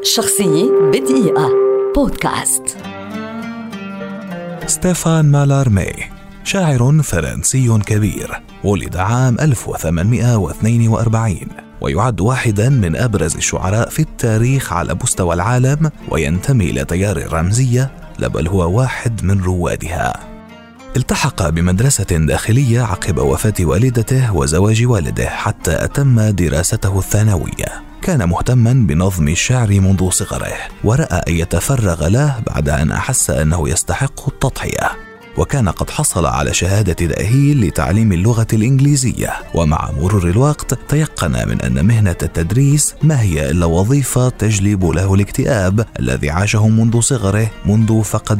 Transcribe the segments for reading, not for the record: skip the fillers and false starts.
شخصية بدقيقة بودكاست. ستيفان مالارمي شاعر فرنسي كبير، ولد عام 1842 ويعد واحدا من أبرز الشعراء في التاريخ على مستوى العالم، وينتمي إلى تيار الرمزية، بل هو واحد من روادها. التحق بمدرسة داخلية عقب وفاة والدته وزواج والده حتى أتم دراسته الثانوية. كان مهتما بنظم الشعر منذ صغره، ورأى أن يتفرغ له بعد أن أحس أنه يستحق التضحية، وكان قد حصل على شهادة تأهيل لتعليم اللغة الإنجليزية. ومع مرور الوقت تيقن من أن مهنة التدريس ما هي إلا وظيفة تجلب له الاكتئاب الذي عاشه منذ صغره، منذ فقد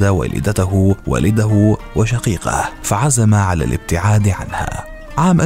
والده وشقيقه، فعزم على الابتعاد عنها. عام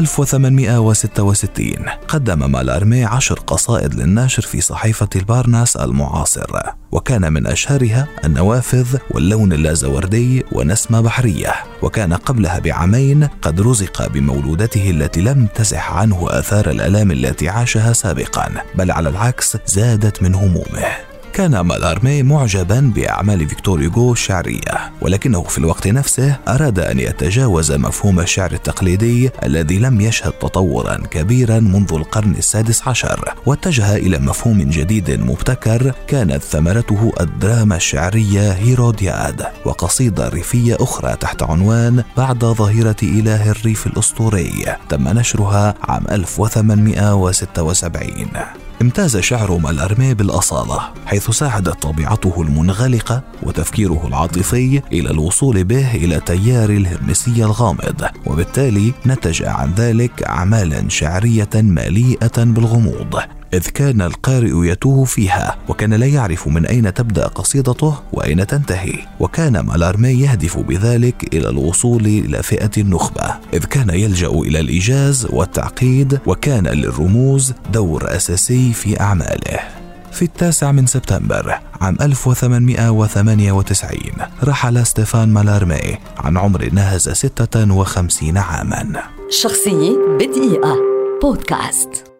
1866 قدم مالارمي 10 قصائد للنشر في صحيفة البارناس المعاصر، وكان من أشهرها النوافذ واللون اللازوردي ونسمة بحرية. وكان قبلها بعامين قد رزق بمولودته التي لم تزح عنه آثار الآلام التي عاشها سابقا، بل على العكس زادت من همومه. كان مالارمي معجبا بأعمال فيكتور هوغو الشعرية، ولكنه في الوقت نفسه أراد أن يتجاوز مفهوم الشعر التقليدي الذي لم يشهد تطورا كبيرا منذ القرن ال16، واتجه إلى مفهوم جديد مبتكر كانت ثمرته الدراما الشعرية هيرودياد، وقصيدة ريفية أخرى تحت عنوان بعد ظهيرة إله الريف الأسطوري تم نشرها عام 1876. امتاز شعر مالارمي بالأصالة، حيث ساعدت طبيعته المنغلقة وتفكيره العاطفي إلى الوصول به إلى تيار الهرمسية الغامض، وبالتالي نتج عن ذلك أعمالا شعرية مليئة بالغموض، إذ كان القارئ يتوه فيها وكان لا يعرف من أين تبدأ قصيدته وأين تنتهي. وكان مالارمي يهدف بذلك إلى الوصول إلى فئة النخبة، إذ كان يلجأ إلى الإيجاز والتعقيد، وكان للرموز دور أساسي في أعماله. في 9 سبتمبر عام 1898 رحل ستيفان مالارمي عن عمر ناهز 56 عاما. شخصية بدقيقة بودكاست.